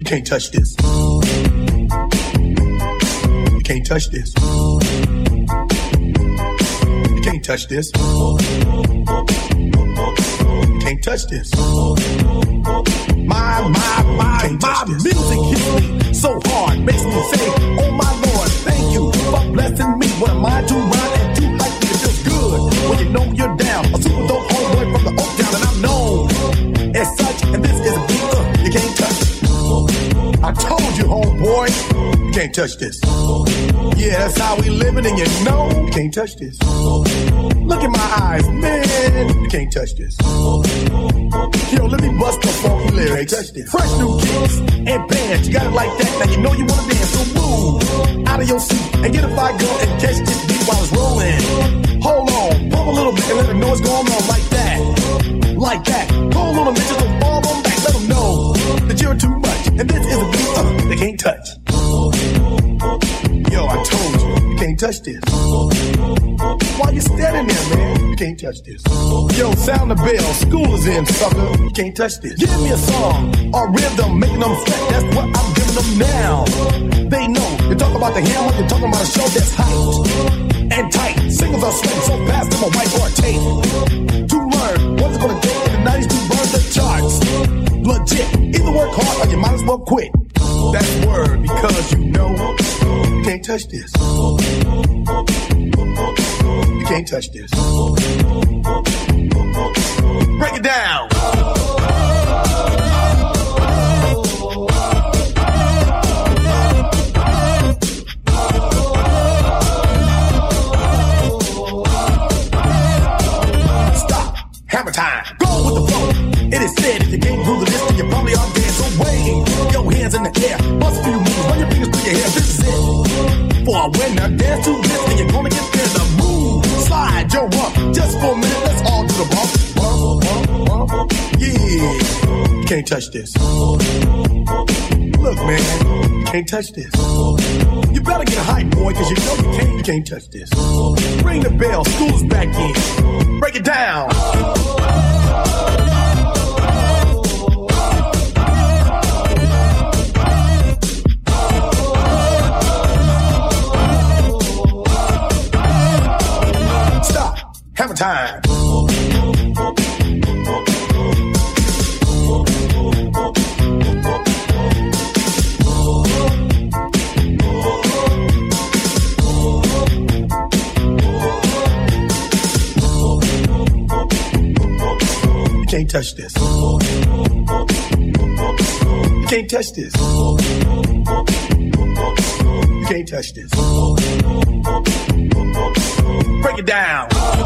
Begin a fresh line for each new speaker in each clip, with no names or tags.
You can't touch this. You can't touch this. You can't touch this. You can't touch this. My music hits me so hard, makes me say, oh my Lord, thank you for blessing me. What am I to rhyme and to like me? It feels good when you know you're down. A super dope homeboy from the Oak Town, and I'm known as such. And this is a beat you can't touch. I told you, homeboy, you can't touch this. Yeah, that's how we living, and you know you can't touch this. Look in my eyes, man, you can't touch this. Yo, let me bust the funky lyrics. Fresh new kicks and bands, you got it like that. Now you know you wanna dance, so move out of your seat and get a fire girl and catch this beat while it's rolling. Hold on, pump a little bit and let them know what's going on like that. Like that. Hold on, bitches, don't fall on back. Let them know that you're too much. And this is a beat they can't touch. Yo, I told you can't touch this. Why you standing there, man? You can't touch this. Yo, sound the bell. School is in, sucker. You can't touch this. Give me a song or rhythm, making them sweat. That's what I'm giving them now. They know. You talk about the hammer, you're talking about a show that's hyped and tight. Singles are sweating so fast, them a whiteboard tape. To learn what it's gonna take in the 90s to burn the charts. Legit. Either work hard or you might as well quit. That's word because you know you can't touch this. You can't touch this. Break it down. Stop. Hammer time. Go with the flow. It is said if you can't groove the list, then you probably are dead. So wave your hands in the air. Bust a few moves. Run your fingers through your hair. This is it. For a winner, dance to this, and you're gonna get there. The move, slide your rump. Just for a minute, let's all do the bump. Bump. Yeah. You can't touch this. Look, man, you can't touch this. You better get hype, boy, cause you know you can't touch this. Ring the bell, school's back in. Break it down. Hammer time. You can't touch this. You can't touch this. You can't touch this. Break it down.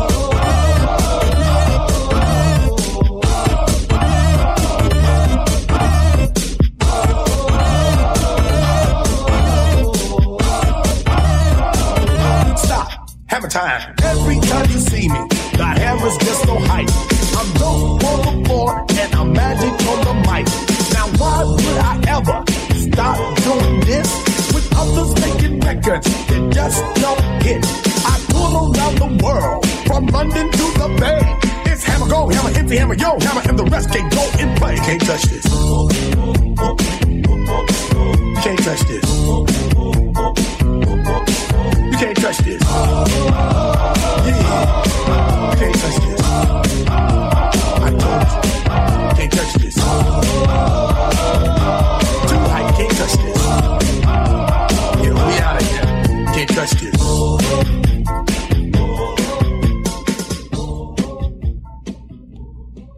Stop. Hammer time. Every time you see me, the hammer's just so hype. I'm dope on the floor and I'm magic on the mic. Now why would I ever stop doing this? With others making records that just don't hit. I tour around the world, from London to the Bay. It's hammer go, hammer empty, hammer yo, hammer, and the rest can go and play. You can't touch this. You can't touch this. You can't touch this. Yeah. You can't touch this. I told you. You can't touch this. Too high, you can't touch this. Yeah, we out of here. You can't touch this.